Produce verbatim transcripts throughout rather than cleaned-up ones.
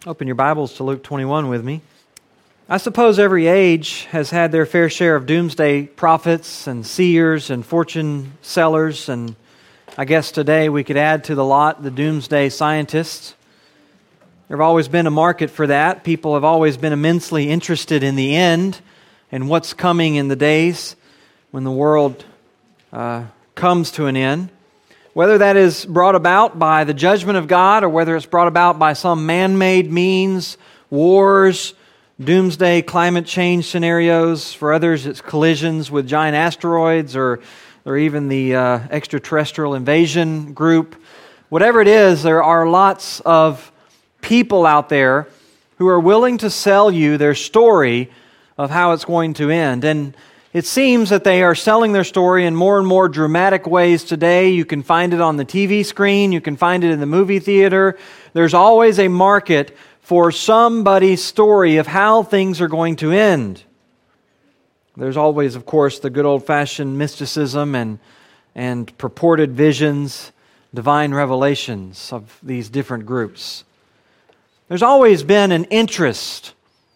Open your Bibles to Luke twenty-one with me. I suppose every age has had their fair share of doomsday prophets and seers and fortune sellers, and I guess today we could add to the lot the doomsday scientists. There have always been a market for that. People have always been immensely interested in the end and what's coming in the days when the world uh, comes to an end. Whether that is brought about by the judgment of God or whether it's brought about by some man-made means, wars, doomsday climate change scenarios. For others, it's collisions with giant asteroids or, or even the uh, extraterrestrial invasion group. Whatever it is, there are lots of people out there who are willing to sell you their story of how it's going to end. And it seems that they are selling their story in more and more dramatic ways today. You can find it on the T V screen. You can find it in the movie theater. There's always a market for somebody's story of how things are going to end. There's always, of course, the good old-fashioned mysticism and, and purported visions, divine revelations of these different groups. There's always been an interest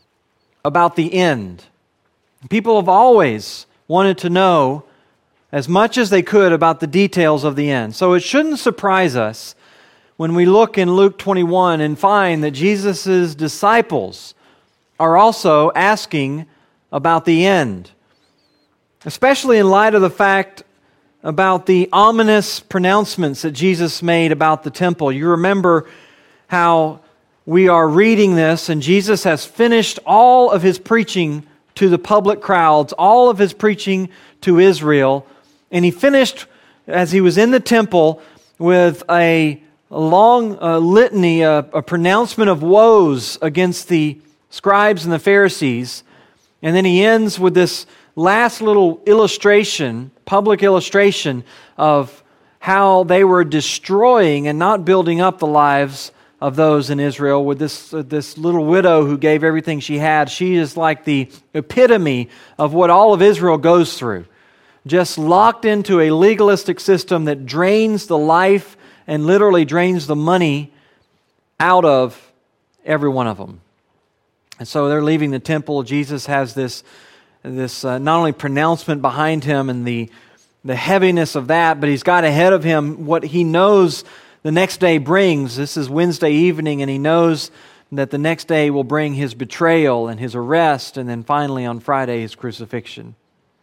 about the end. People have always wanted to know as much as they could about the details of the end. So it shouldn't surprise us when we look in Luke twenty-one and find that Jesus' disciples are also asking about the end, especially in light of the fact about the ominous pronouncements that Jesus made about the temple. You remember how we are reading this, and Jesus has finished all of His preaching to the public crowds, all of His preaching to Israel. And He finished, as He was in the temple, with a long uh, litany, a, a pronouncement of woes against the scribes and the Pharisees. And then He ends with this last little illustration, public illustration of how they were destroying and not building up the lives of those in Israel, with this uh, this little widow who gave everything she had. She is like the epitome of what all of Israel goes through. Just locked into a legalistic system that drains the life and literally drains the money out of every one of them. And so they're leaving the temple. Jesus has this, this uh, not only pronouncement behind Him and the, the heaviness of that, but He's got ahead of Him what He knows the next day brings. This is Wednesday evening, and He knows that the next day will bring His betrayal and His arrest, and then finally on Friday, His crucifixion.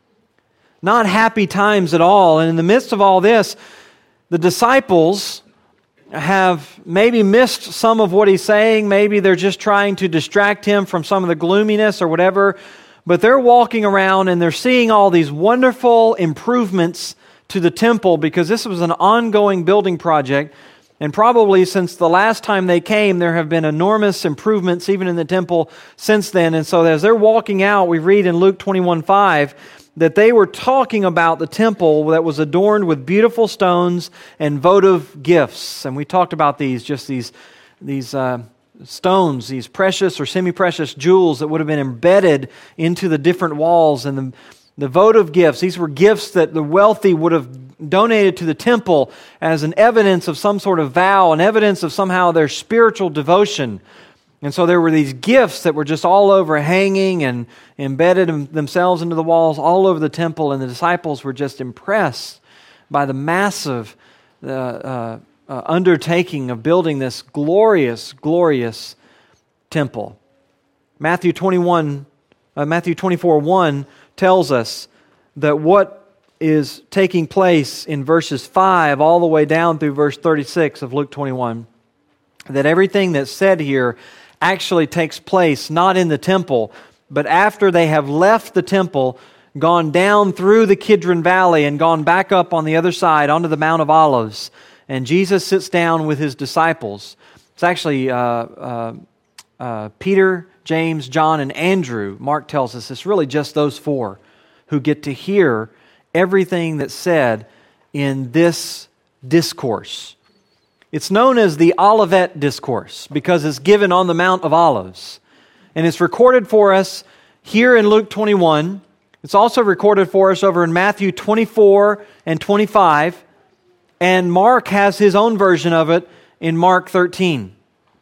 Not happy times at all. And in the midst of all this, the disciples have maybe missed some of what He's saying. Maybe they're just trying to distract Him from some of the gloominess or whatever. But they're walking around and they're seeing all these wonderful improvements to the temple, because this was an ongoing building project. And probably since the last time they came, there have been enormous improvements even in the temple since then. And so as they're walking out, we read in Luke twenty-one five that they were talking about the temple that was adorned with beautiful stones and votive gifts. And we talked about these, just these, these uh, stones, these precious or semi-precious jewels that would have been embedded into the different walls. And the, the votive gifts, these were gifts that the wealthy would have donated to the temple as an evidence of some sort of vow, an evidence of somehow their spiritual devotion. And so there were these gifts that were just all over, hanging and embedded themselves into the walls all over the temple, and the disciples were just impressed by the massive uh, uh, uh, undertaking of building this glorious, glorious temple. Matthew twenty-one, uh, Matthew twenty-four one tells us that what is taking place in verses five all the way down through verse thirty-six of Luke twenty-one, that everything that's said here actually takes place not in the temple, but after they have left the temple, gone down through the Kidron Valley and gone back up on the other side onto the Mount of Olives. And Jesus sits down with His disciples. It's actually uh, uh, uh, Peter, James, John, and Andrew. Mark tells us it's really just those four who get to hear everything that's said in this discourse. It's known as the Olivet Discourse because it's given on the Mount of Olives. And it's recorded for us here in Luke twenty-one. It's also recorded for us over in Matthew twenty-four and twenty-five. And Mark has his own version of it in Mark thirteen.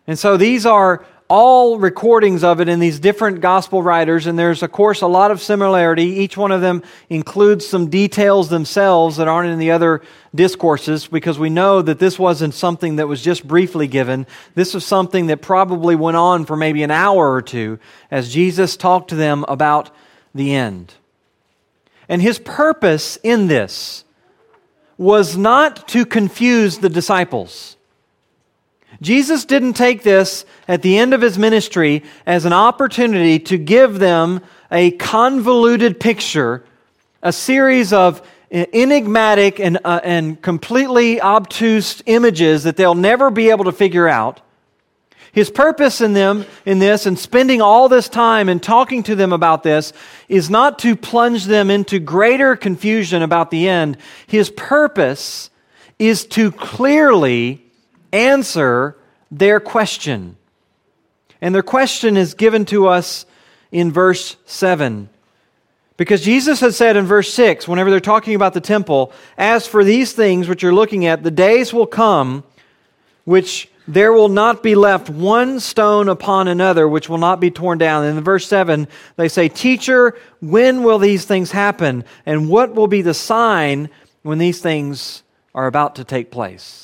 And so these are all recordings of it in these different gospel writers, and there's, of course, a lot of similarity. Each one of them includes some details themselves that aren't in the other discourses, because we know that this wasn't something that was just briefly given. This was something that probably went on for maybe an hour or two as Jesus talked to them about the end. And his purpose in this was not to confuse the disciples. Jesus didn't take this at the end of his ministry as an opportunity to give them a convoluted picture, a series of enigmatic and, uh, and completely obtuse images that they'll never be able to figure out. His purpose in them, in this, and spending all this time and talking to them about this, is not to plunge them into greater confusion about the end. His purpose is to clearly answer their question. And their question is given to us in verse seven. Because Jesus had said in verse six, whenever they're talking about the temple, "As for these things which you're looking at, the days will come which there will not be left one stone upon another which will not be torn down." And in verse seven, they say, "Teacher, when will these things happen? And what will be the sign when these things are about to take place?"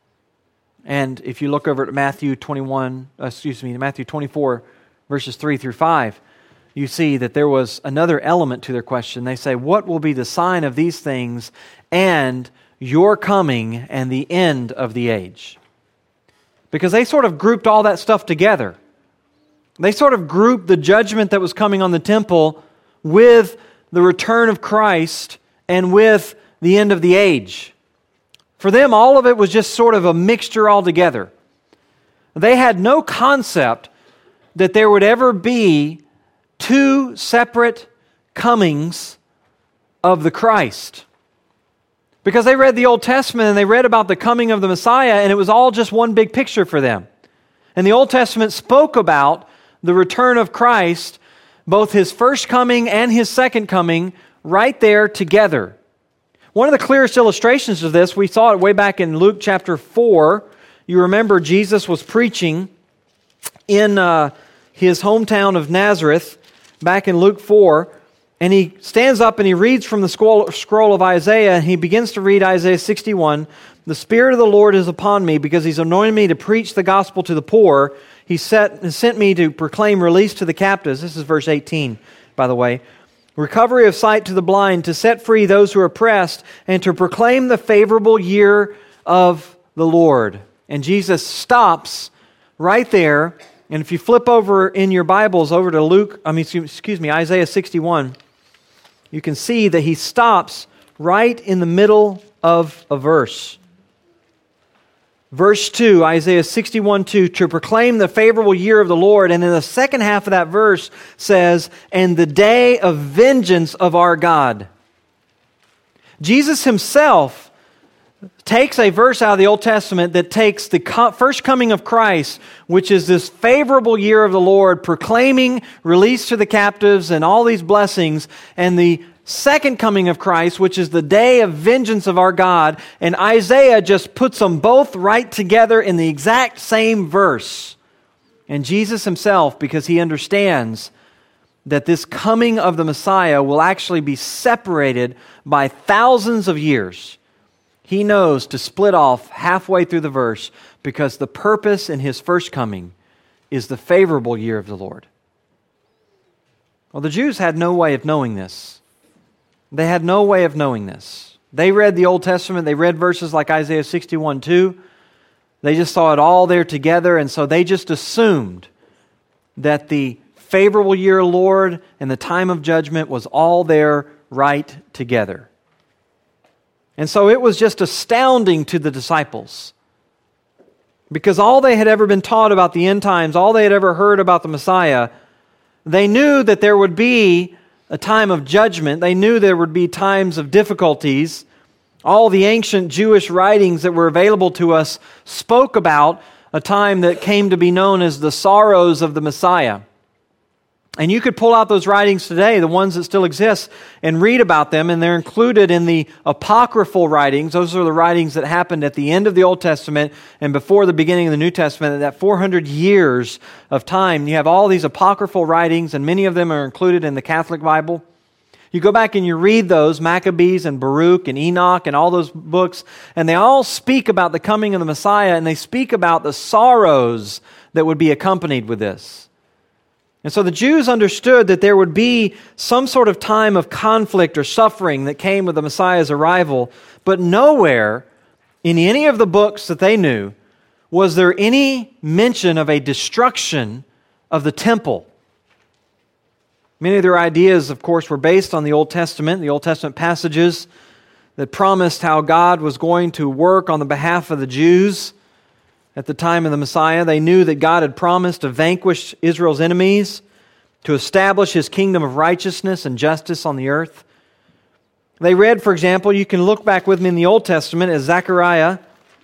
And if you look over at Matthew twenty-one, excuse me, Matthew twenty-four, verses three through five, you see that there was another element to their question. They say, "What will be the sign of these things and your coming and the end of the age?" Because they sort of grouped all that stuff together. They sort of grouped the judgment that was coming on the temple with the return of Christ and with the end of the age. For them, all of it was just sort of a mixture altogether. They had no concept that there would ever be two separate comings of the Christ. Because they read the Old Testament and they read about the coming of the Messiah, and it was all just one big picture for them. And the Old Testament spoke about the return of Christ, both his first coming and his second coming, right there together. One of the clearest illustrations of this, we saw it way back in Luke chapter four. You remember Jesus was preaching in uh, his hometown of Nazareth, back in Luke four, and he stands up and he reads from the scroll, scroll of Isaiah, and he begins to read Isaiah sixty-one. "The Spirit of the Lord is upon me, because he's anointed me to preach the gospel to the poor. He set, sent me to proclaim release to the captives." This is verse eighteen, by the way. "Recovery of sight to the blind, to set free those who are oppressed, and to proclaim the favorable year of the Lord." And Jesus stops right there. And if you flip over in your Bibles over to Luke, I mean, excuse me, Isaiah sixty-one, you can see that he stops right in the middle of a verse. Verse two, Isaiah sixty-one two, "To proclaim the favorable year of the Lord." And in the second half of that verse says, "And the day of vengeance of our God." Jesus himself takes a verse out of the Old Testament that takes the first coming of Christ, which is this favorable year of the Lord, proclaiming release to the captives and all these blessings, and the second coming of Christ, which is the day of vengeance of our God, and Isaiah just puts them both right together in the exact same verse. And Jesus himself, because he understands that this coming of the Messiah will actually be separated by thousands of years, he knows to split off halfway through the verse, because the purpose in his first coming is the favorable year of the Lord. Well, the Jews had no way of knowing this. They had no way of knowing this. They read the Old Testament, they read verses like Isaiah sixty-one two. They just saw it all there together, and so they just assumed that the favorable year of the Lord and the time of judgment was all there right together. And so it was just astounding to the disciples, because all they had ever been taught about the end times, all they had ever heard about the Messiah, they knew that there would be a time of judgment. They knew there would be times of difficulties. All the ancient Jewish writings that were available to us spoke about a time that came to be known as the sorrows of the Messiah. And you could pull out those writings today, the ones that still exist, and read about them, and they're included in the apocryphal writings. Those are the writings that happened at the end of the Old Testament and before the beginning of the New Testament, that four hundred years of time. You have all these apocryphal writings, and many of them are included in the Catholic Bible. You go back and you read those, Maccabees and Baruch and Enoch and all those books, and they all speak about the coming of the Messiah, and they speak about the sorrows that would be accompanied with this. And so the Jews understood that there would be some sort of time of conflict or suffering that came with the Messiah's arrival, but nowhere in any of the books that they knew was there any mention of a destruction of the temple. Many of their ideas, of course, were based on the Old Testament, the Old Testament passages that promised how God was going to work on the behalf of the Jews. At the time of the Messiah, they knew that God had promised to vanquish Israel's enemies, to establish His kingdom of righteousness and justice on the earth. They read, for example, you can look back with me in the Old Testament at Zechariah,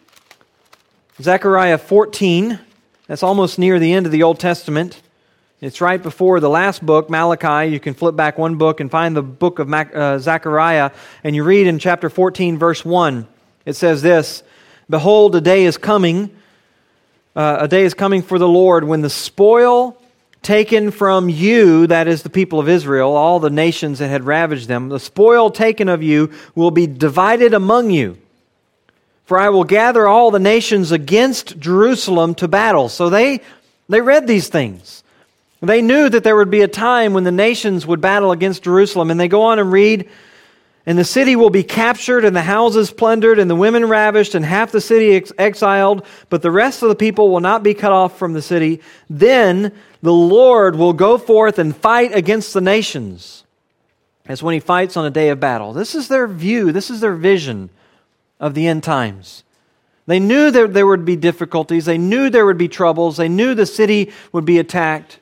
Zechariah fourteen. That's almost near the end of the Old Testament. It's right before the last book, Malachi. You can flip back one book and find the book of Mac- uh, Zechariah, and you read in chapter fourteen, verse one. It says this, "Behold, a day is coming, Uh, a day is coming for the Lord when the spoil taken from you," that is the people of Israel, all the nations that had ravaged them, "the spoil taken of you will be divided among you. For I will gather all the nations against Jerusalem to battle." So they, they read these things. They knew that there would be a time when the nations would battle against Jerusalem. And they go on and read, "And the city will be captured, and the houses plundered, and the women ravished, and half the city ex- exiled, but the rest of the people will not be cut off from the city. Then the Lord will go forth and fight against the nations, as when He fights on a day of battle." This is their view, this is their vision of the end times. They knew that there would be difficulties, they knew there would be troubles, they knew the city would be attacked,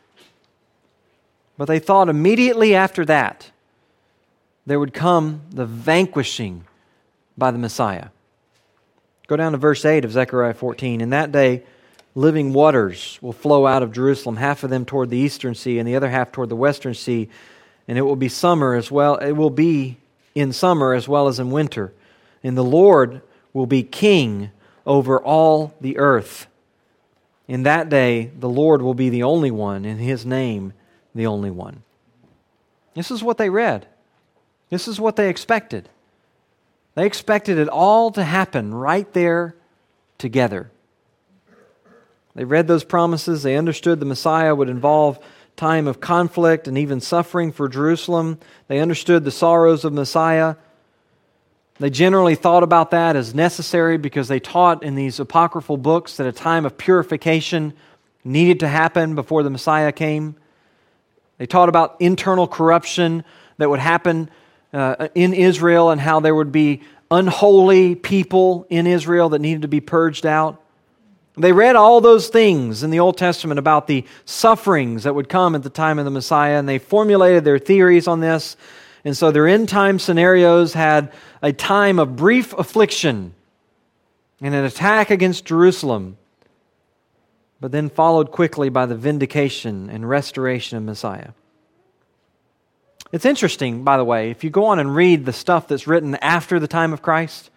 but they thought immediately after that, there would come the vanquishing by the Messiah. Go down to verse eight of Zechariah fourteen. "In that day, living waters will flow out of Jerusalem, half of them toward the eastern sea and the other half toward the western sea. And it will be summer as well. It will be in summer as well as in winter. And the Lord will be king over all the earth. In that day, the Lord will be the only one, and His name the only one." This is what they read. This is what they expected. They expected it all to happen right there together. They read those promises. They understood the Messiah would involve time of conflict and even suffering for Jerusalem. They understood the sorrows of Messiah. They generally thought about that as necessary because they taught in these apocryphal books that a time of purification needed to happen before the Messiah came. They taught about internal corruption that would happen Uh, in Israel and how there would be unholy people in Israel that needed to be purged out. They read all those things in the Old Testament about the sufferings that would come at the time of the Messiah, and they formulated their theories on this. And so their end-time scenarios had a time of brief affliction and an attack against Jerusalem, but then followed quickly by the vindication and restoration of Messiah. It's interesting, by the way, if you go on and read the stuff that's written after the time of Christ,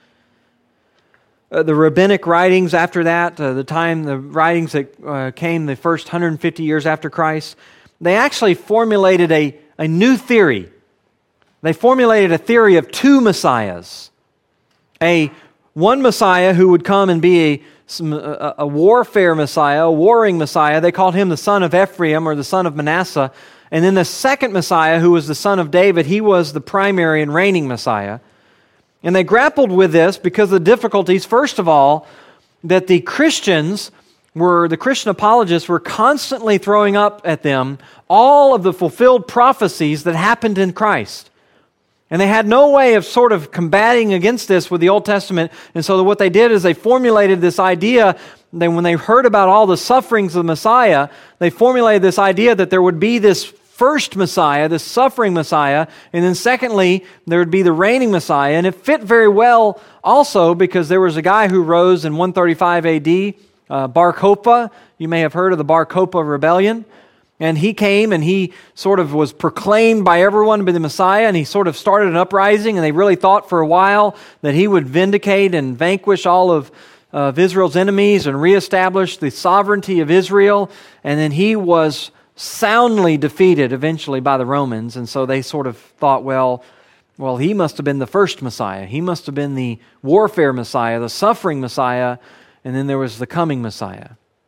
uh, the rabbinic writings after that, uh, the time, the writings that uh, came the first one hundred fifty years after Christ, they actually formulated a, a new theory. They formulated a theory of two messiahs. A one Messiah who would come and be a, some, a, a warfare Messiah, a warring Messiah. They called him the son of Ephraim or the son of Manasseh. And then the second Messiah, who was the son of David, he was the primary and reigning Messiah. And they grappled with this because of the difficulties, first of all, that the Christians were, the Christian apologists were constantly throwing up at them all of the fulfilled prophecies that happened in Christ. And they had no way of sort of combating against this with the Old Testament. And so what they did is they formulated this idea. Then when they heard about all the sufferings of the Messiah, they formulated this idea that there would be this first Messiah, this suffering Messiah, and then secondly, there would be the reigning Messiah. And it fit very well also because there was a guy who rose in one thirty-five A D, uh, Bar Kokhba. You may have heard of the Bar Kokhba rebellion. And he came and he sort of was proclaimed by everyone to be the Messiah, and he sort of started an uprising, and they really thought for a while that he would vindicate and vanquish all of, of Israel's enemies and reestablish the sovereignty of Israel. And then he was soundly defeated eventually by the Romans, and so they sort of thought, well, well, he must have been the first Messiah. He must have been the warfare Messiah, the suffering Messiah, and then there was the coming Messiah.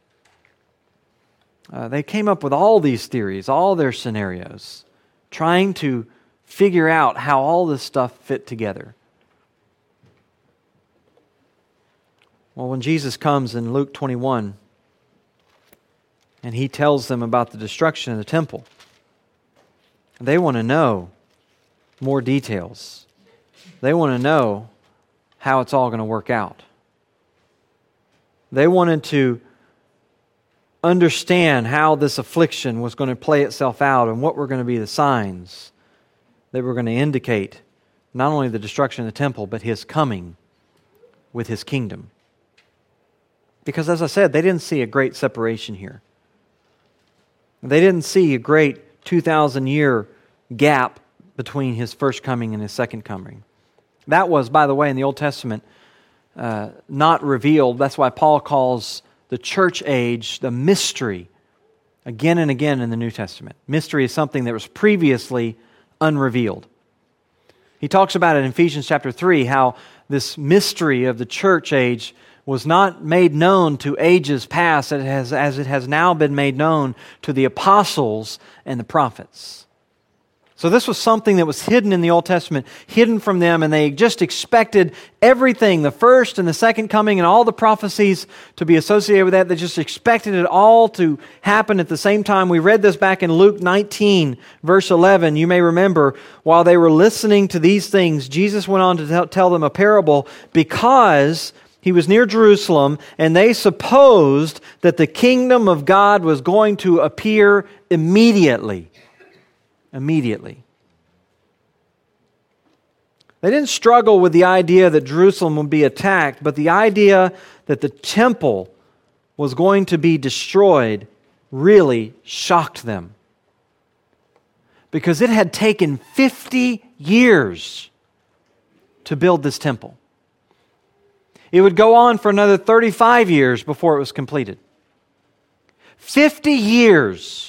Uh, they came up with all these theories, all their scenarios, trying to figure out how all this stuff fit together. Well, when Jesus comes in Luke twenty-one, and he tells them about the destruction of the temple, they want to know more details. They want to know how it's all going to work out. They wanted to understand how this affliction was going to play itself out and what were going to be the signs that were going to indicate not only the destruction of the temple, but His coming with His kingdom. Because as I said, they didn't see a great separation here. They didn't see a great two thousand year gap between His first coming and His second coming. That was, by the way, in the Old Testament, uh, not revealed. That's why Paul calls the church age the mystery again and again in the New Testament. Mystery is something that was previously unrevealed. He talks about it in Ephesians chapter three, how this mystery of the church age was not made known to ages past as it has, as it has now been made known to the apostles and the prophets. So this was something that was hidden in the Old Testament, hidden from them, and they just expected everything, the first and the second coming and all the prophecies to be associated with that. They just expected it all to happen at the same time. We read this back in Luke nineteen, verse eleven. You may remember, while they were listening to these things, Jesus went on to tell them a parable because He was near Jerusalem, and they supposed that the kingdom of God was going to appear immediately. Immediately. They didn't struggle with the idea that Jerusalem would be attacked, but the idea that the temple was going to be destroyed really shocked them. Because it had taken fifty years to build this temple. It would go on for another thirty-five years before it was completed. fifty years.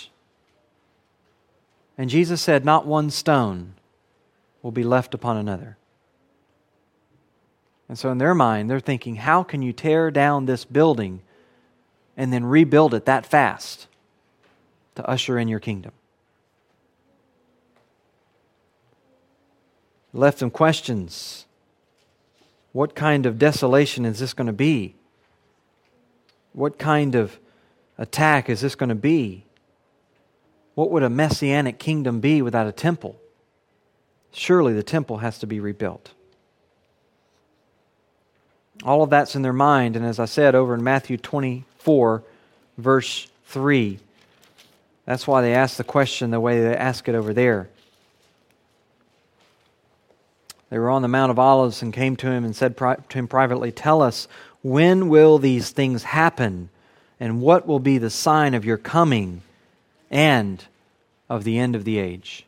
And Jesus said, not one stone will be left upon another. And so in their mind, they're thinking, how can you tear down this building and then rebuild it that fast to usher in your kingdom? It left them questions. What kind of desolation is this going to be? What kind of attack is this going to be? What would a messianic kingdom be without a temple? Surely the temple has to be rebuilt. All of that's in their mind, and as I said over in Matthew twenty-four, verse three, that's why they ask the question the way they ask it over there. They were on the Mount of Olives and came to Him and said to Him privately, tell us, when will these things happen? And what will be the sign of your coming and of the end of the age?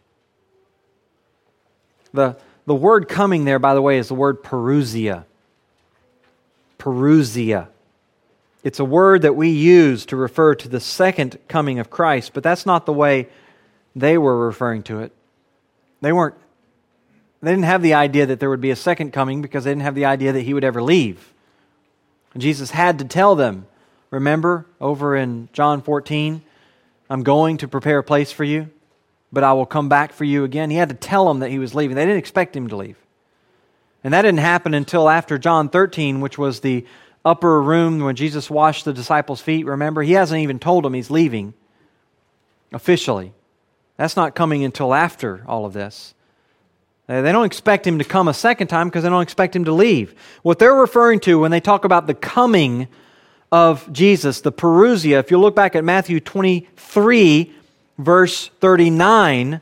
The, the word coming there, by the way, is the word parousia. Parousia. It's a word that we use to refer to the second coming of Christ, but that's not the way they were referring to it. They weren't, they didn't have the idea that there would be a second coming because they didn't have the idea that He would ever leave. And Jesus had to tell them, remember over in John fourteen, I'm going to prepare a place for you, but I will come back for you again. He had to tell them that He was leaving. They didn't expect Him to leave. And that didn't happen until after John thirteen, which was the upper room when Jesus washed the disciples' feet. Remember, He hasn't even told them He's leaving officially. That's not coming until after all of this. They don't expect Him to come a second time because they don't expect Him to leave. What they're referring to when they talk about the coming of Jesus, the parousia, if you look back at Matthew twenty-three, verse thirty-nine,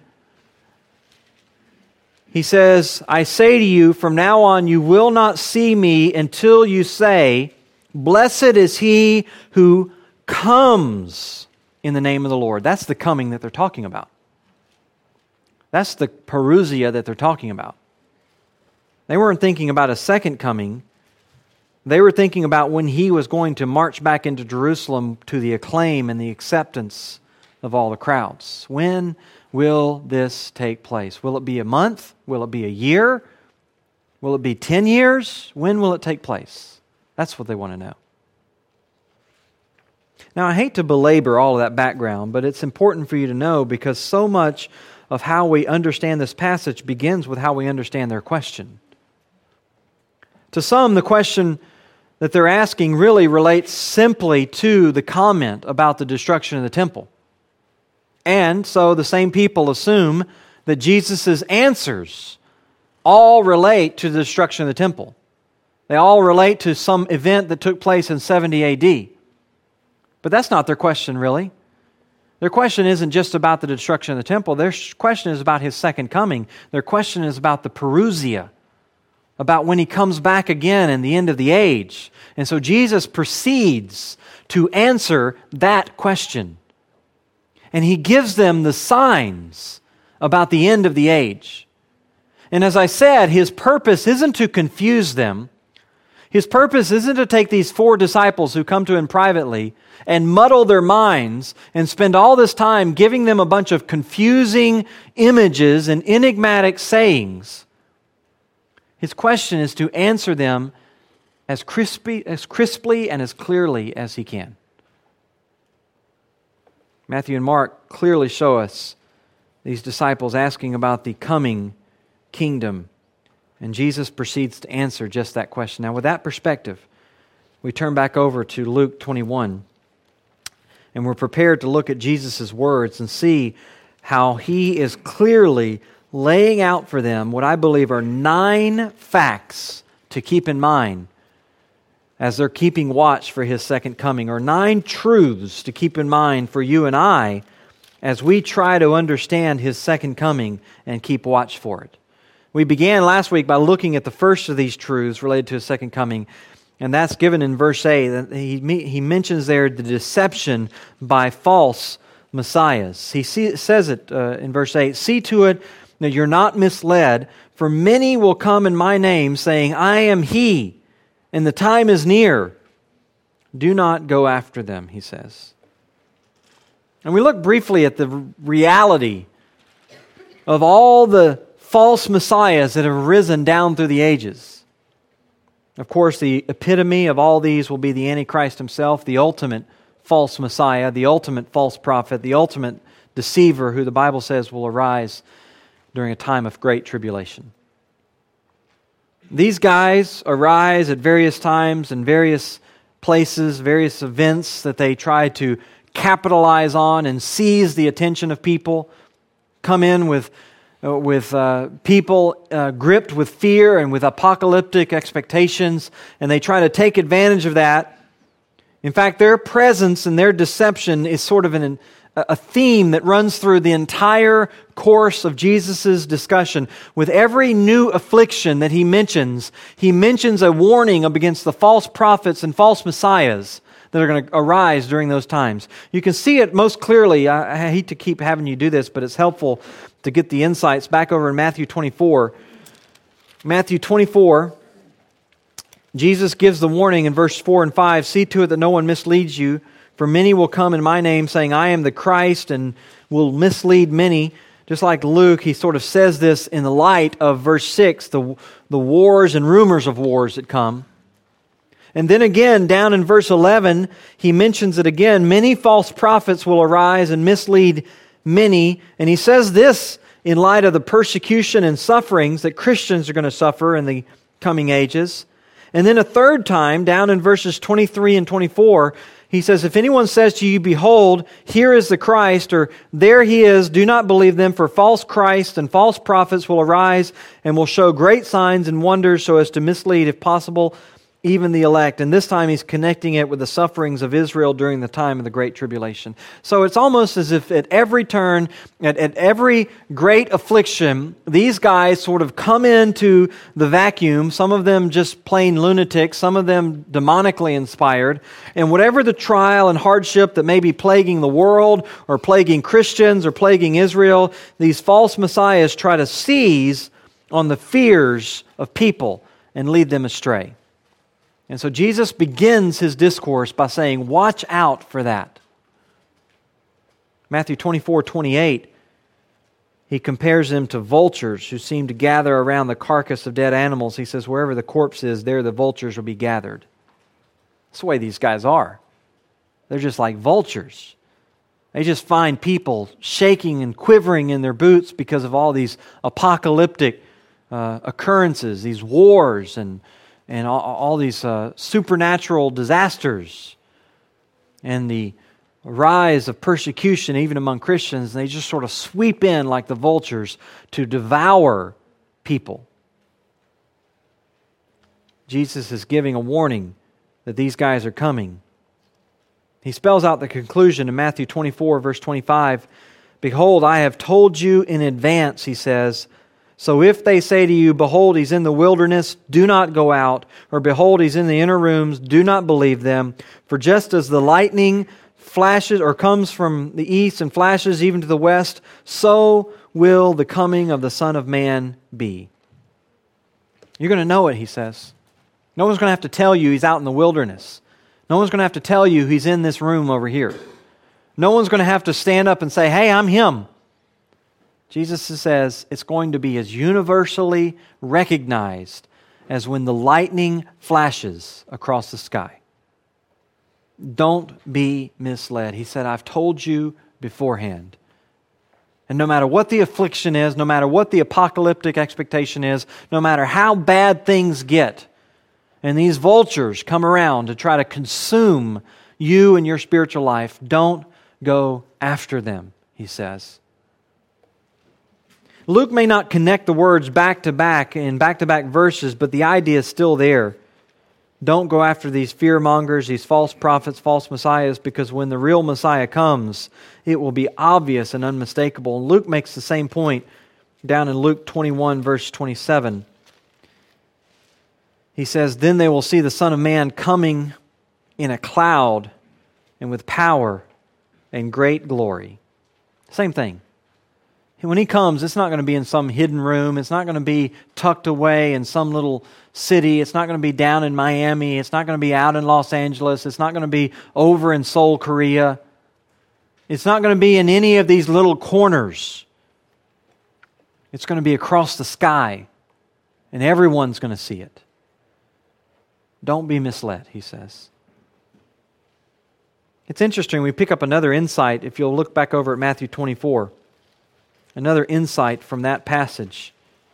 He says, I say to you, from now on you will not see Me until you say, blessed is He who comes in the name of the Lord. That's the coming that they're talking about. That's the parousia that they're talking about. They weren't thinking about a second coming. They were thinking about when he was going to march back into Jerusalem to the acclaim and the acceptance of all the crowds. When will this take place? Will it be a month? Will it be a year? Will it be ten years? When will it take place? That's what they want to know. Now, I hate to belabor all of that background, but it's important for you to know because so much of how we understand this passage begins with how we understand their question. To some, the question that they're asking really relates simply to the comment about the destruction of the temple. And so the same people assume that Jesus' answers all relate to the destruction of the temple. They all relate to some event that took place in seventy A D. But that's not their question, really. Their question isn't just about the destruction of the temple. Their question is about His second coming. Their question is about the parousia, about when He comes back again in the end of the age. And so Jesus proceeds to answer that question. And He gives them the signs about the end of the age. And as I said, His purpose isn't to confuse them. His purpose isn't to take these four disciples who come to Him privately and muddle their minds and spend all this time giving them a bunch of confusing images and enigmatic sayings. His question is to answer them as crispy, as crisply and as clearly as He can. Matthew and Mark clearly show us these disciples asking about the coming kingdom. And Jesus proceeds to answer just that question. Now, with that perspective, we turn back over to Luke twenty-one. And we're prepared to look at Jesus' words and see how He is clearly laying out for them what I believe are nine facts to keep in mind as they're keeping watch for His second coming, or nine truths to keep in mind for you and I as we try to understand His second coming and keep watch for it. We began last week by looking at the first of these truths related to His second coming, and that's given in verse eight. He, he mentions there the deception by false messiahs. He see, says it uh, in verse eight, "See to it that you're not misled, for many will come in my name, saying, 'I am He,' and the time is near. Do not go after them," He says. And we look briefly at the reality of all the false messiahs that have risen down through the ages. Of course, the epitome of all these will be the Antichrist himself, the ultimate false messiah, the ultimate false prophet, the ultimate deceiver who the Bible says will arise during a time of great tribulation. These guys arise at various times and various places, various events that they try to capitalize on and seize the attention of people, come in with with uh, people uh, gripped with fear and with apocalyptic expectations, and they try to take advantage of that. In fact, their presence and their deception is sort of an, a theme that runs through the entire course of Jesus' discussion. With every new affliction that He mentions, He mentions a warning against the false prophets and false messiahs that are going to arise during those times. You can see it most clearly. I, I hate to keep having you do this, but it's helpful to get the insights back over in Matthew twenty-four. Matthew twenty-four, Jesus gives the warning in verse four and five, "See to it that no one misleads you, for many will come in my name, saying, 'I am the Christ,' and will mislead many." Just like Luke, he sort of says this in the light of verse six, the, the wars and rumors of wars that come. And then again, down in verse eleven, he mentions it again. Many false prophets will arise and mislead many. And he says this in light of the persecution and sufferings that Christians are going to suffer in the coming ages. And then a third time, down in verses twenty-three and twenty-four, he says, "If anyone says to you, 'Behold, here is the Christ,' or 'There He is,' do not believe them, for false Christs and false prophets will arise and will show great signs and wonders so as to mislead, if possible, even the elect. And this time he's connecting it with the sufferings of Israel during the time of the Great Tribulation. So it's almost as if at every turn, at, at every great affliction, these guys sort of come into the vacuum, some of them just plain lunatics, some of them demonically inspired. And whatever the trial and hardship that may be plaguing the world or plaguing Christians or plaguing Israel, these false messiahs try to seize on the fears of people and lead them astray. And so Jesus begins his discourse by saying, watch out for that. Matthew twenty-four twenty-eight, he compares them to vultures who seem to gather around the carcass of dead animals. He says, wherever the corpse is, there the vultures will be gathered. That's the way these guys are. They're just like vultures. They just find people shaking and quivering in their boots because of all these apocalyptic uh, occurrences, these wars and and all, all these uh, supernatural disasters and the rise of persecution even among Christians. And they just sort of sweep in like the vultures to devour people. Jesus is giving a warning that these guys are coming. He spells out the conclusion in Matthew twenty-four, verse twenty-five. Behold, I have told you in advance, he says. So if they say to you, behold, he's in the wilderness, do not go out. Or behold, he's in the inner rooms, do not believe them. For just as the lightning flashes or comes from the east and flashes even to the west, so will the coming of the Son of Man be. You're going to know it, he says. No one's going to have to tell you he's out in the wilderness. No one's going to have to tell you he's in this room over here. No one's going to have to stand up and say, hey, I'm him. Jesus says it's going to be as universally recognized as when the lightning flashes across the sky. Don't be misled. He said, I've told you beforehand. And no matter what the affliction is, no matter what the apocalyptic expectation is, no matter how bad things get, and these vultures come around to try to consume you and your spiritual life, don't go after them, he says. Luke may not connect the words back to back in back-to-back verses, but the idea is still there. Don't go after these fear-mongers, these false prophets, false messiahs, because when the real Messiah comes, it will be obvious and unmistakable. And Luke makes the same point down in Luke twenty-one, verse twenty-seven. He says, then they will see the Son of Man coming in a cloud and with power and great glory. Same thing. When he comes, it's not going to be in some hidden room. It's not going to be tucked away in some little city. It's not going to be down in Miami. It's not going to be out in Los Angeles. It's not going to be over in Seoul, Korea. It's not going to be in any of these little corners. It's going to be across the sky, and everyone's going to see it. Don't be misled, he says. It's interesting. We pick up another insight if you'll look back over at Matthew twenty-four. Another insight from that passage.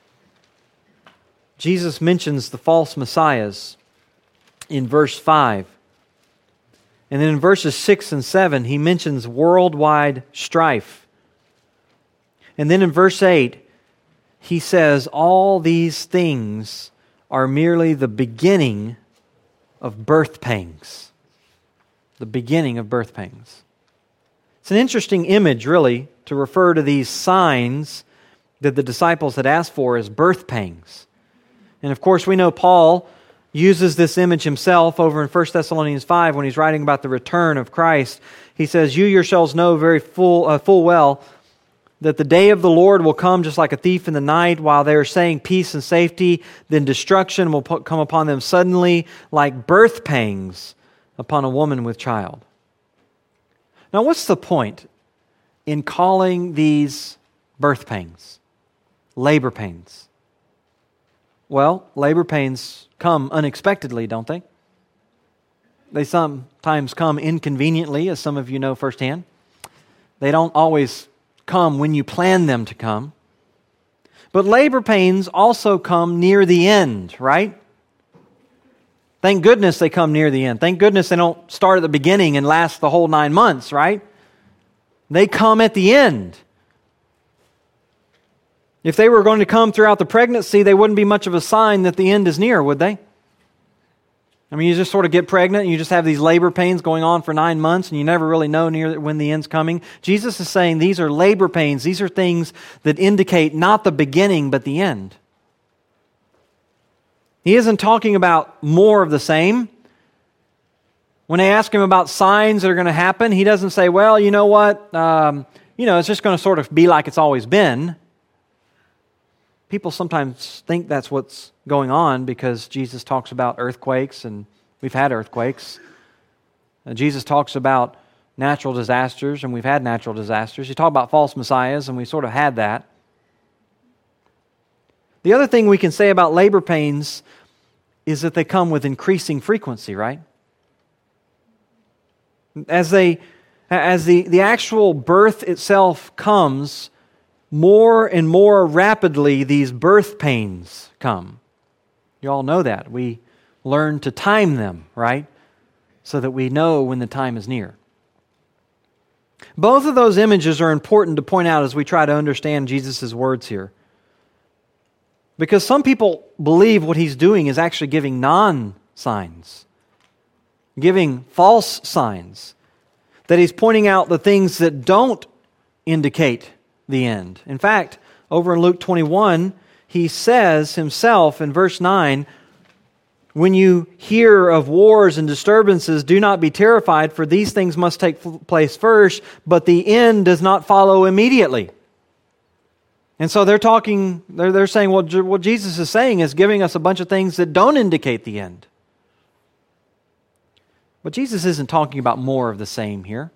Jesus mentions the false messiahs in verse five. And then in verses six and seven, he mentions worldwide strife. And then in verse eight, he says, all these things are merely the beginning of birth pangs. The beginning of birth pangs. It's an interesting image, really, to refer to these signs that the disciples had asked for as birth pangs. And of course, we know Paul uses this image himself over in First Thessalonians five when he's writing about the return of Christ. He says, you yourselves know very full, uh, full well that the day of the Lord will come just like a thief in the night. While they are saying peace and safety, then destruction will put, come upon them suddenly like birth pangs upon a woman with child. Now, what's the point in calling these birth pains, labor pains? Well, labor pains come unexpectedly, don't they? They sometimes come inconveniently, as some of you know firsthand. They don't always come when you plan them to come. But labor pains also come near the end, right? Thank goodness they come near the end. Thank goodness they don't start at the beginning and last the whole nine months, right? They come at the end. If they were going to come throughout the pregnancy, they wouldn't be much of a sign that the end is near, would they? I mean, you just sort of get pregnant and you just have these labor pains going on for nine months and you never really know near when the end's coming. Jesus is saying these are labor pains. These are things that indicate not the beginning but the end. He isn't talking about more of the same. When they ask him about signs that are going to happen, he doesn't say, well, you know what, um, you know, it's just going to sort of be like it's always been. People sometimes think that's what's going on because Jesus talks about earthquakes, and we've had earthquakes. Uh, Jesus talks about natural disasters, and we've had natural disasters. You talk about false messiahs, and we sort of had that. The other thing we can say about labor pains is that they come with increasing frequency, right? As they, as the, the actual birth itself comes, more and more rapidly these birth pains come. You all know that. We learn to time them, right? So that we know when the time is near. Both of those images are important to point out as we try to understand Jesus' words here. Because some people believe what he's doing is actually giving non-signs, giving false signs, that he's pointing out the things that don't indicate the end. In fact, over in Luke twenty-one, he says himself in verse nine, when you hear of wars and disturbances, do not be terrified, for these things must take place first, but the end does not follow immediately. And so they're talking, they're, they're saying, well, what Jesus is saying is giving us a bunch of things that don't indicate the end. But Jesus isn't talking about more of the same here.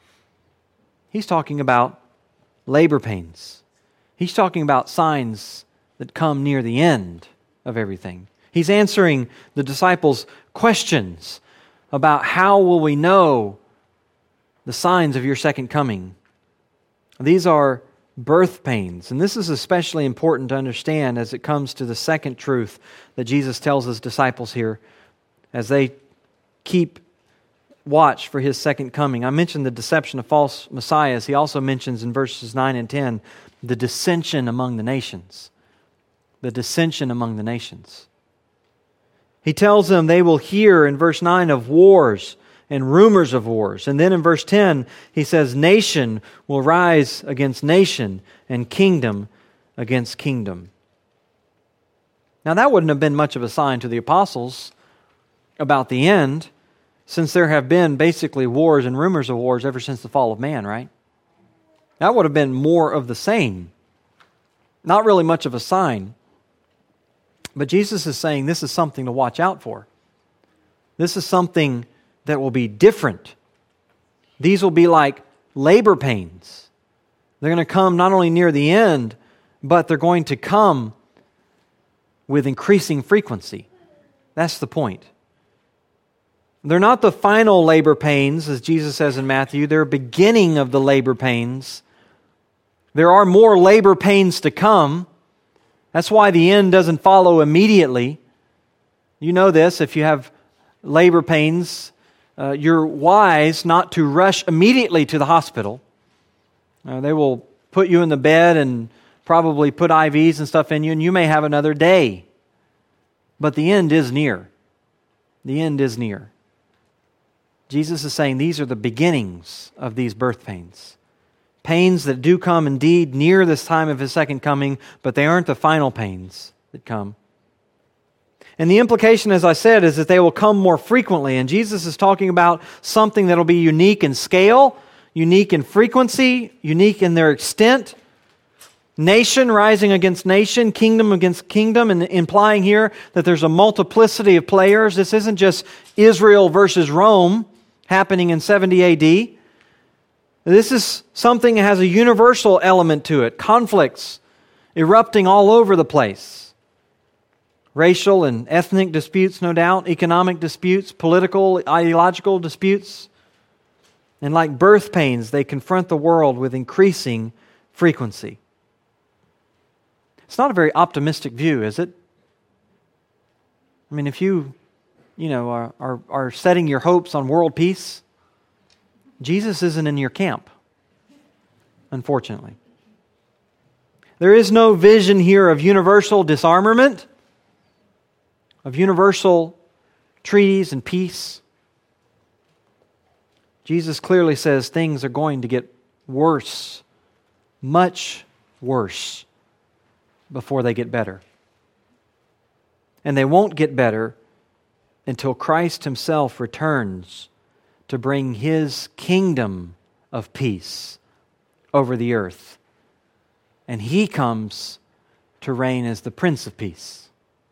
He's talking about labor pains. He's talking about signs that come near the end of everything. He's answering the disciples' questions about how will we know the signs of your second coming. These are birth pains, and this is especially important to understand as it comes to the second truth that Jesus tells his disciples here as they keep watch for his second coming. I mentioned the deception of false messiahs. He also mentions in verses nine and ten the dissension among the nations. The dissension among the nations. He tells them they will hear in verse nine of wars and rumors of wars. And then in verse ten, he says, nation will rise against nation and kingdom against kingdom. Now that wouldn't have been much of a sign to the apostles about the end, since there have been basically wars and rumors of wars ever since the fall of man, right? That would have been more of the same. Not really much of a sign. But Jesus is saying this is something to watch out for. This is something that will be different. These will be like labor pains. They're going to come not only near the end, but they're going to come with increasing frequency. That's the point. They're not the final labor pains, as Jesus says in Matthew. They're beginning of the labor pains. There are more labor pains to come. That's why the end doesn't follow immediately. You know this, if you have labor pains, uh, you're wise not to rush immediately to the hospital. Uh, they will put you in the bed and probably put I Vs and stuff in you, and you may have another day. But the end is near. The end is near. Jesus is saying these are the beginnings of these birth pains. Pains that do come indeed near this time of his second coming, but they aren't the final pains that come. And the implication, as I said, is that they will come more frequently. And Jesus is talking about something that will be unique in scale, unique in frequency, unique in their extent. Nation rising against nation, kingdom against kingdom, and implying here that there's a multiplicity of players. This isn't just Israel versus Rome happening in seventy A D. This is something that has a universal element to it. Conflicts erupting all over the place. Racial and ethnic disputes, no doubt. Economic disputes, political, ideological disputes. And like birth pains, they confront the world with increasing frequency. It's not a very optimistic view, is it? I mean, if you, you know, are, are, are setting your hopes on world peace, Jesus isn't in your camp, unfortunately. There is no vision here of universal disarmament, of universal treaties and peace. Jesus clearly says things are going to get worse, much worse, before they get better. And they won't get better until Christ Himself returns to bring His kingdom of peace over the earth. And He comes to reign as the Prince of Peace.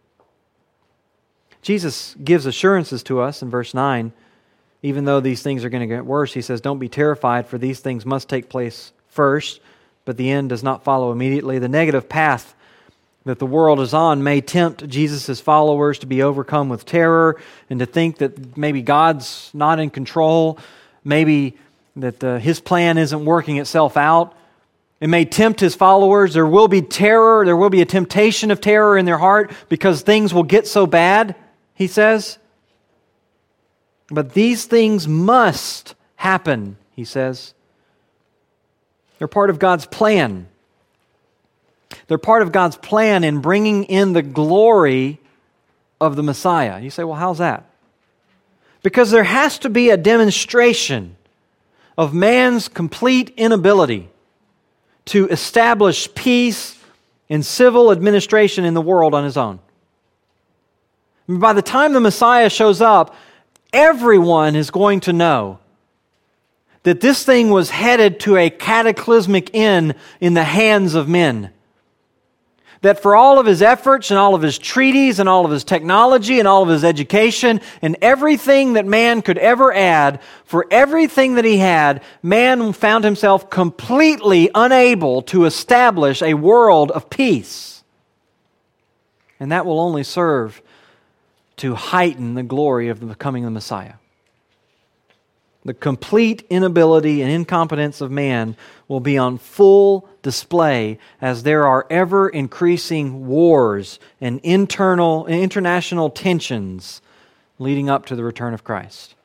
Jesus gives assurances to us in verse nine. Even though these things are going to get worse, He says, don't be terrified, for these things must take place first, but the end does not follow immediately. The negative path that the world is on may tempt Jesus' followers to be overcome with terror and to think that maybe God's not in control, maybe that uh, His plan isn't working itself out. It may tempt His followers. There will be terror, there will be a temptation of terror in their heart because things will get so bad, He says. But these things must happen, He says. They're part of God's plan. They're part of God's plan in bringing in the glory of the Messiah. You say, well, how's that? Because there has to be a demonstration of man's complete inability to establish peace and civil administration in the world on his own. By the time the Messiah shows up, everyone is going to know that this thing was headed to a cataclysmic end in the hands of men. That for all of his efforts and all of his treaties and all of his technology and all of his education and everything that man could ever add, for everything that he had, man found himself completely unable to establish a world of peace. And that will only serve to heighten the glory of the coming of the Messiah. The complete inability and incompetence of man will be on full display as there are ever increasing wars and internal and international tensions leading up to the return of Christ.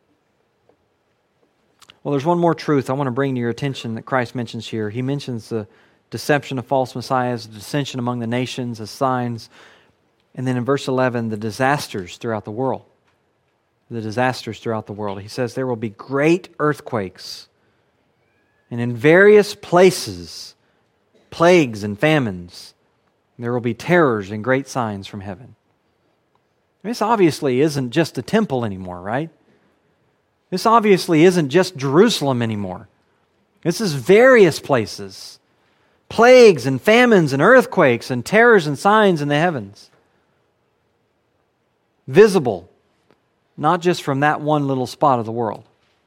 Well, there's one more truth I want to bring to your attention that Christ mentions here. He mentions the deception of false messiahs, the dissension among the nations as signs, and then in verse eleven, the disasters throughout the world. The disasters throughout the world. He says there will be great earthquakes, and in various places, plagues and famines. There will be terrors and great signs from heaven. This obviously isn't just a temple anymore, right? This obviously isn't just Jerusalem anymore. This is various places. Plagues and famines and earthquakes and terrors and signs in the heavens. Visible. Not just from that one little spot of the world.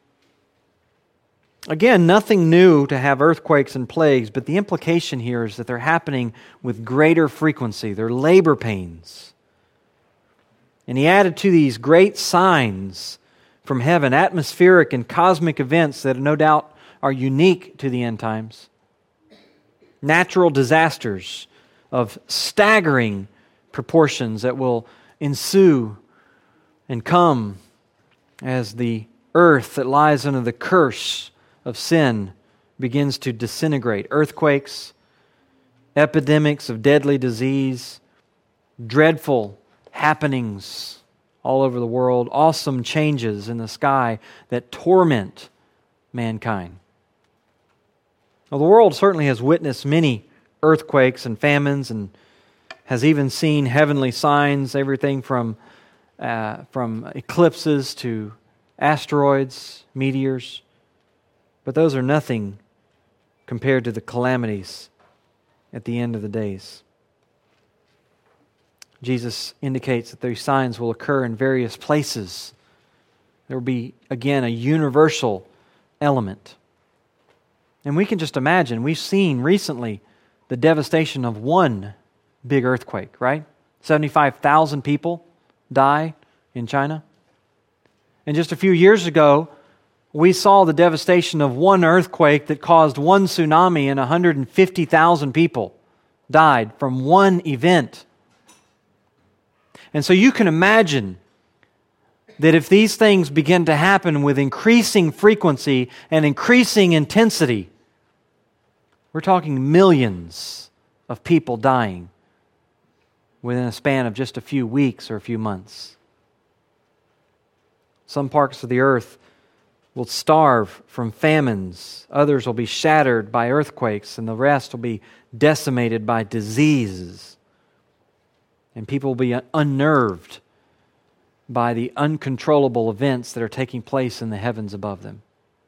Again, nothing new to have earthquakes and plagues, but the implication here is that they're happening with greater frequency. They're labor pains. And he added to these great signs from heaven, atmospheric and cosmic events that no doubt are unique to the end times. Natural disasters of staggering proportions that will ensue and come as the earth that lies under the curse of sin begins to disintegrate. Earthquakes, epidemics of deadly disease, dreadful happenings all over the world, awesome changes in the sky that torment mankind. Well, the world certainly has witnessed many earthquakes and famines and has even seen heavenly signs, everything from Uh, from eclipses to asteroids, meteors. But those are nothing compared to the calamities at the end of the days. Jesus indicates that these signs will occur in various places. There will be, again, a universal element. And we can just imagine, we've seen recently the devastation of one big earthquake, right? seventy-five thousand people die in China. And just a few years ago, we saw the devastation of one earthquake that caused one tsunami and one hundred fifty thousand people died from one event. And so you can imagine that if these things begin to happen with increasing frequency and increasing intensity, we're talking millions of people dying within a span of just a few weeks or a few months. Some parts of the earth will starve from famines. Others will be shattered by earthquakes, and the rest will be decimated by diseases. And people will be unnerved by the uncontrollable events that are taking place in the heavens above them.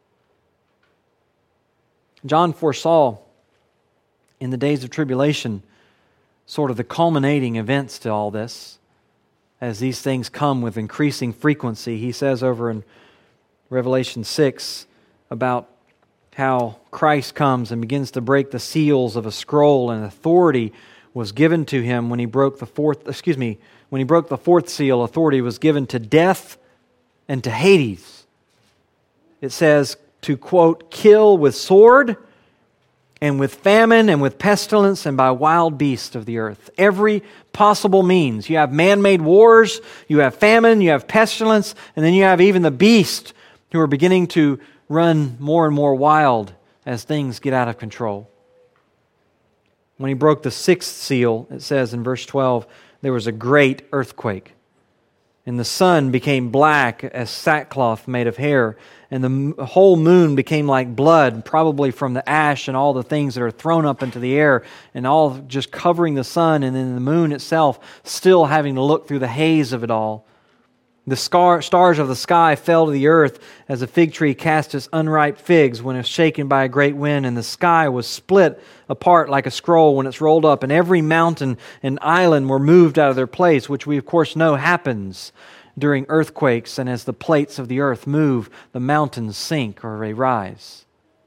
John foresaw in the days of tribulation sort of the culminating events to all this. As these things come with increasing frequency, he says over in Revelation six about how Christ comes and begins to break the seals of a scroll, and authority was given to him when he broke the fourth, excuse me, when he broke the fourth seal. Authority was given to death and to Hades. It says to, quote, kill with sword and with famine and with pestilence and by wild beasts of the earth. Every possible means. You have man-made wars, you have famine, you have pestilence, and then you have even the beast who are beginning to run more and more wild as things get out of control. When he broke the sixth seal, it says in verse twelve, there was a great earthquake, and the sun became black as sackcloth made of hair, and the whole moon became like blood, probably from the ash and all the things that are thrown up into the air, and all just covering the sun, and then the moon itself still having to look through the haze of it all. The scar, stars of the sky fell to the earth as a fig tree casts its unripe figs when it's shaken by a great wind, and the sky was split apart like a scroll when it's rolled up, and every mountain and island were moved out of their place, which we of course know happens during earthquakes, and as the plates of the earth move, the mountains sink or they rise.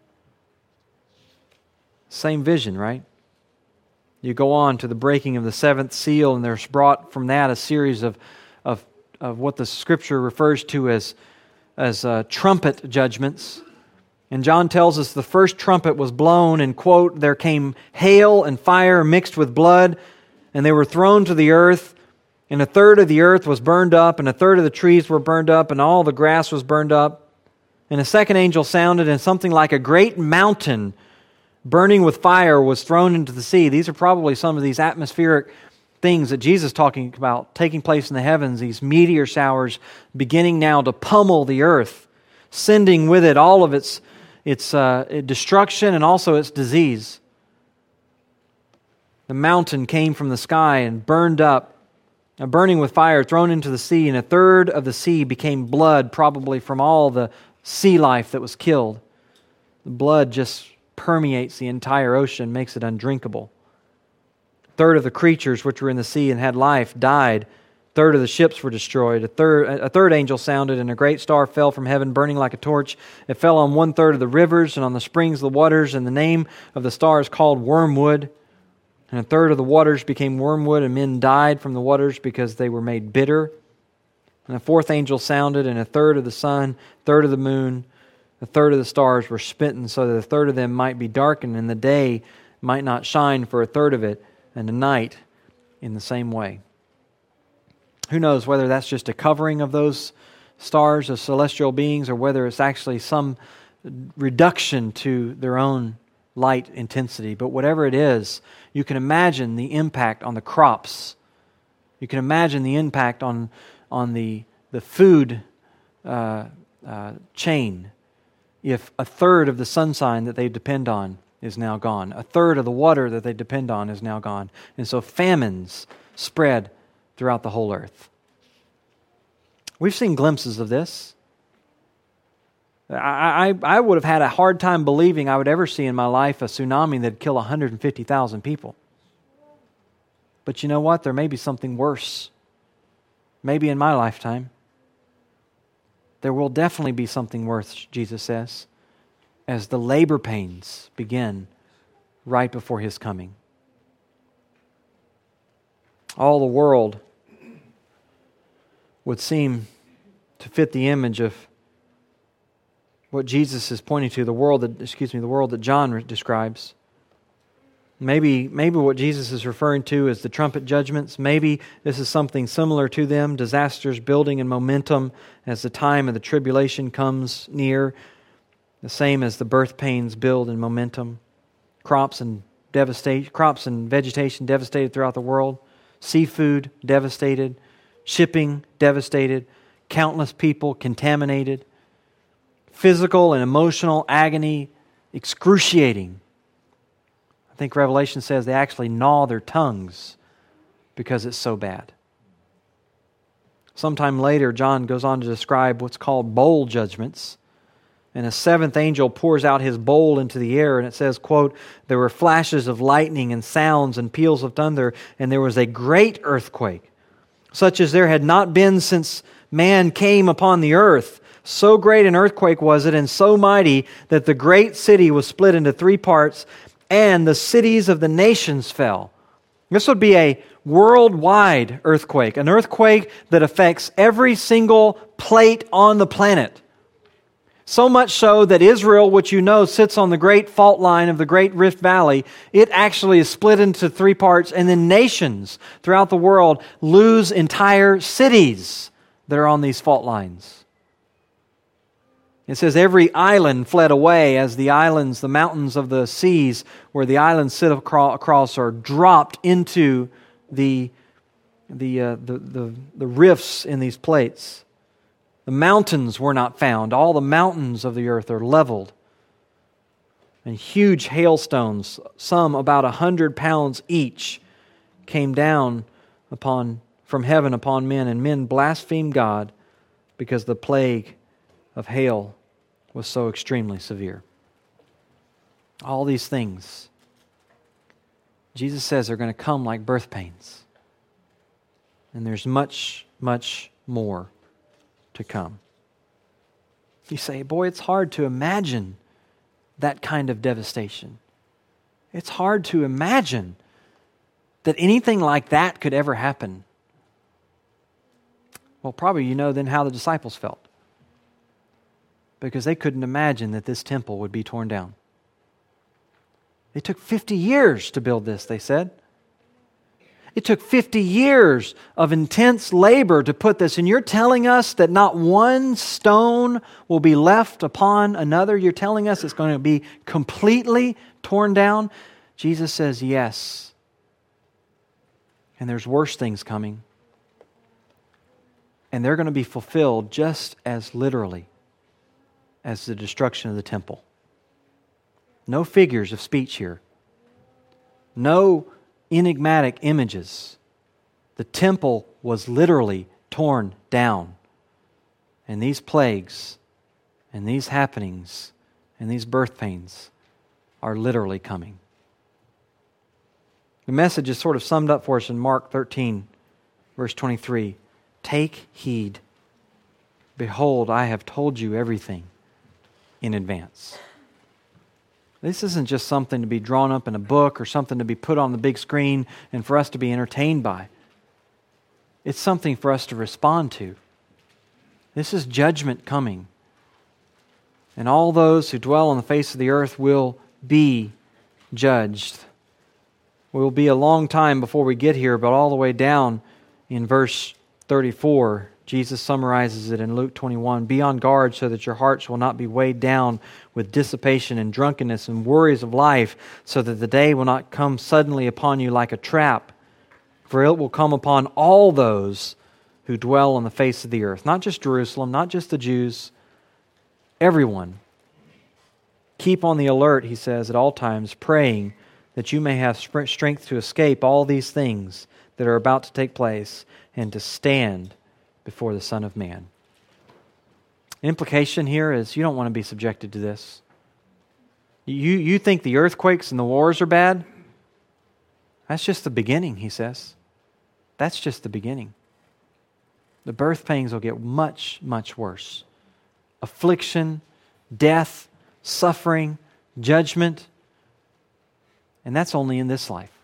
Same vision, right? You go on to the breaking of the seventh seal, and there's brought from that a series of of of what the Scripture refers to as, as uh, trumpet judgments. And John tells us the first trumpet was blown, and, quote, there came hail and fire mixed with blood, and they were thrown to the earth, and a third of the earth was burned up, and a third of the trees were burned up, and all the grass was burned up. And a second angel sounded, and something like a great mountain burning with fire was thrown into the sea. These are probably some of these atmospheric things that Jesus is talking about taking place in the heavens, these meteor showers beginning now to pummel the earth, sending with it all of its, its uh, destruction and also its disease. The mountain came from the sky and burned up, uh, burning with fire, thrown into the sea, and a third of the sea became blood, probably from all the sea life that was killed. The blood just permeates the entire ocean, makes it undrinkable. Third of the creatures which were in the sea and had life died. Third of the ships were destroyed. A third, a third angel sounded, and a great star fell from heaven, burning like a torch. It fell on one third of the rivers and on the springs of the waters, and the name of the star is called Wormwood. And a third of the waters became wormwood, and men died from the waters because they were made bitter. And a fourth angel sounded, and a third of the sun, a third of the moon, a third of the stars were smitten, so that a third of them might be darkened, and the day might not shine for a third of it, and the night in the same way. Who knows whether that's just a covering of those stars of celestial beings, or whether it's actually some reduction to their own light intensity. But whatever it is, you can imagine the impact on the crops. You can imagine the impact on, on the, the food uh, uh, chain if a third of the sunshine that they depend on is now gone. A third of the water that they depend on is now gone. And so famines spread throughout the whole earth. We've seen glimpses of this. I, I, I would have had a hard time believing I would ever see in my life a tsunami that would kill one hundred fifty thousand people. But you know what? There may be something worse. Maybe in my lifetime. There will definitely be something worse, Jesus says, as the labor pains begin right before His coming. All the world would seem to fit the image of what Jesus is pointing to, the world that, excuse me, the world that John describes. Maybe, maybe what Jesus is referring to is the trumpet judgments. Maybe this is something similar to them, disasters building in momentum as the time of the tribulation comes near, the same as the birth pains build in momentum. Crops and devastate, crops and vegetation devastated throughout the world. Seafood devastated. Shipping devastated. countless people contaminated, physical and emotional agony, excruciating. I think Revelation says they actually gnaw their tongues because it's so bad. Sometime later, John goes on to describe what's called bowl judgments. And a seventh angel pours out his bowl into the air, and it says, quote, there were flashes of lightning and sounds and peals of thunder, and there was a great earthquake, such as there had not been since man came upon the earth. So great an earthquake was it, and so mighty, that the great city was split into three parts, and the cities of the nations fell. This would be a worldwide earthquake, an earthquake that affects every single plate on the planet. So much so that Israel, which you know sits on the great fault line of the Great Rift Valley, it actually is split into three parts, and then nations throughout the world lose entire cities that are on these fault lines. It says every island fled away, as the islands, the mountains of the seas where the islands sit across are dropped into the, the, uh, the, the, the rifts in these plates. The mountains were not found. All the mountains of the earth are leveled. And huge hailstones, some about a hundred pounds each, came down upon from heaven upon men, and men blasphemed God because the plague of hail was so extremely severe. All these things, Jesus says, are going to come like birth pains. And there's much, much more to come. You say, boy, it's hard to imagine that kind of devastation. It's hard to imagine that anything like that could ever happen. Well, probably you know then how the disciples felt. Because they couldn't imagine that this temple would be torn down. It took fifty years to build this, they said. It took fifty years of intense labor to put this. And you're telling us that not one stone will be left upon another? You're telling us it's going to be completely torn down? Jesus says yes. And there's worse things coming. And they're going to be fulfilled just as literally as the destruction of the temple. No figures of speech here. No enigmatic images. The temple was literally torn down. And these plagues and these happenings and these birth pains are literally coming. The message is sort of summed up for us in Mark thirteen, verse twenty-three. Take heed. Behold, I have told you everything in advance. This isn't just something to be drawn up in a book or something to be put on the big screen and for us to be entertained by. It's something for us to respond to. This is judgment coming. And all those who dwell on the face of the earth will be judged. It will be a long time before we get here, but all the way down in verse thirty-four, Jesus summarizes it in Luke twenty-one. Be on guard so that your hearts will not be weighed down with dissipation and drunkenness and worries of life, so that the day will not come suddenly upon you like a trap. For it will come upon all those who dwell on the face of the earth. Not just Jerusalem, not just the Jews, everyone. Keep on the alert, he says, at all times, praying that you may have strength to escape all these things that are about to take place and to stand before the Son of Man. Implication here is you don't want to be subjected to this. You, you think the earthquakes and the wars are bad? That's just the beginning, he says. That's just the beginning. The birth pains will get much, much worse. Affliction, death, suffering, judgment. And that's only in this life.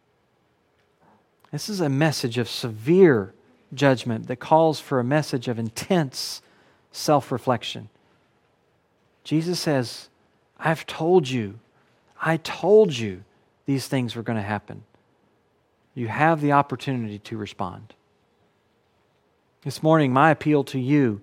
This is a message of severe judgment that calls for a message of intense self-reflection. Jesus says, I've told you, I told you these things were going to happen. You have the opportunity to respond. This morning, my appeal to you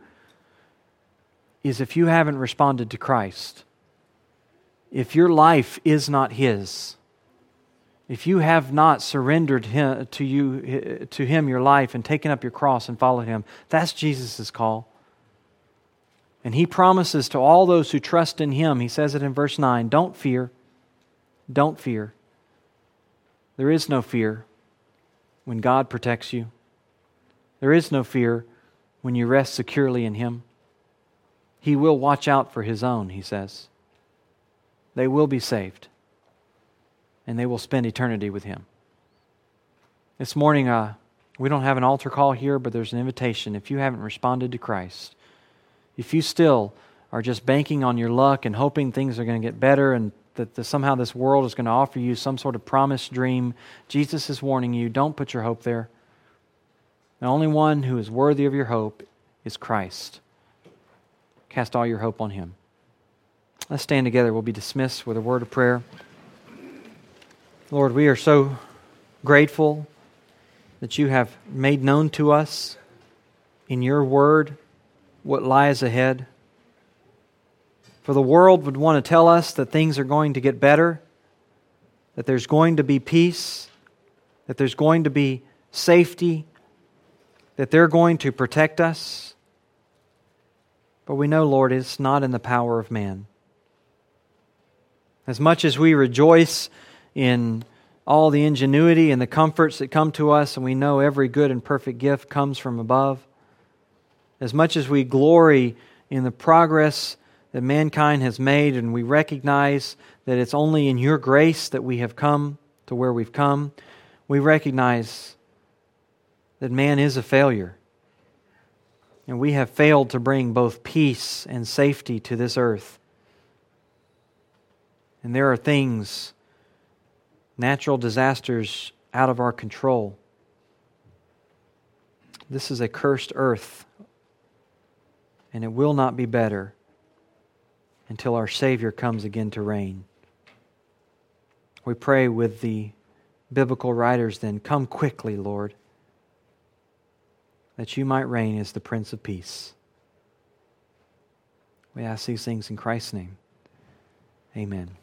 is if you haven't responded to Christ, if your life is not His, if you have not surrendered him, to you to Him your life and taken up your cross and followed Him, that's Jesus' call. And He promises to all those who trust in Him, He says it in verse nine, don't fear, don't fear. There is no fear when God protects you. There is no fear when you rest securely in Him. He will watch out for His own, He says. They will be saved, and they will spend eternity with Him. This morning, uh, we don't have an altar call here, but there's an invitation. If you haven't responded to Christ, if you still are just banking on your luck and hoping things are going to get better and that the, somehow this world is going to offer you some sort of promised dream, Jesus is warning you, don't put your hope there. The only one who is worthy of your hope is Christ. Cast all your hope on Him. Let's stand together. We'll be dismissed with a word of prayer. Lord, we are so grateful that You have made known to us in Your Word what lies ahead. For the world would want to tell us that things are going to get better, that there's going to be peace, that there's going to be safety, that they're going to protect us. But we know, Lord, it's not in the power of man. As much as we rejoice in all the ingenuity and the comforts that come to us, and we know every good and perfect gift comes from above, as much as we glory in the progress that mankind has made, and we recognize that it's only in Your grace that we have come to where we've come, we recognize that man is a failure. And we have failed to bring both peace and safety to this earth. And there are things, natural disasters out of our control. This is a cursed earth, and it will not be better until our Savior comes again to reign. We pray with the biblical writers then, come quickly, Lord, that You might reign as the Prince of Peace. We ask these things in Christ's name. Amen.